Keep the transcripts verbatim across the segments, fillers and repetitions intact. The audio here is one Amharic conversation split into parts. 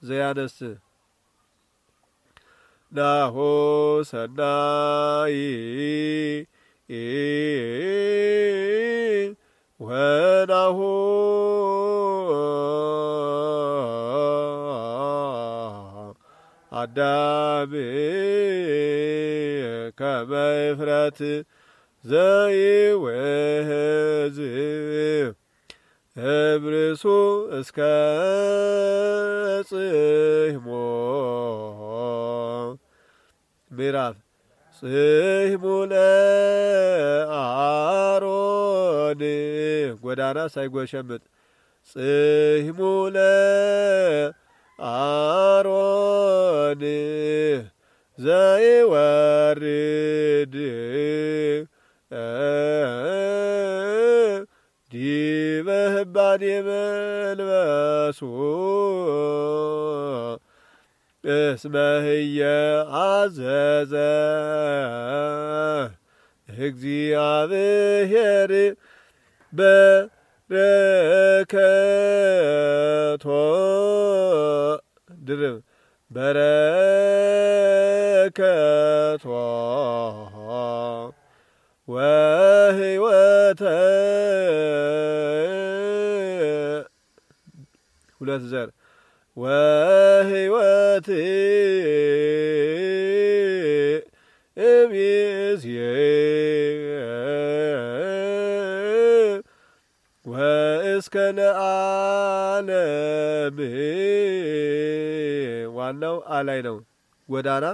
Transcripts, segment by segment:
ዘያነስ ናሆ ሰናይ ወናሆ አዳም ከመ ይፍረት ዘይወህዝ እብርሱ እስከ ጽሕሞ ምዕራፍ ጽሕሙ ለአሮን ጎዳና ሳይጎሸምጥ ጽሕሙ ለአሮን ዘይወርድ ዲበ ህባን የመልበሱ እስመ ህየ አዘዘ እግዚአብሔር በረከቶ ድርብ በረከቶ ወህይወተ ሁለት ዘር ወህይወት እምይእዜሰ ወእስከ ለዓለም ዋናው አላይ ነው ጎዳና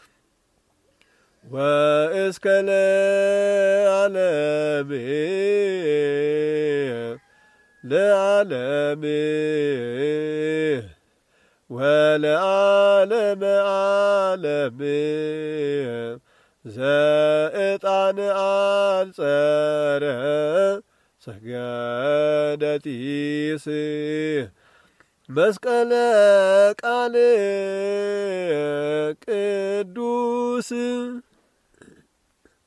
ወእስከ ለዓለም ለዓለም ወለዓለም ዓለም ዘእጣን አንጸረ ሰገደ ጢስ መስቀለ ቃል ቅዱስ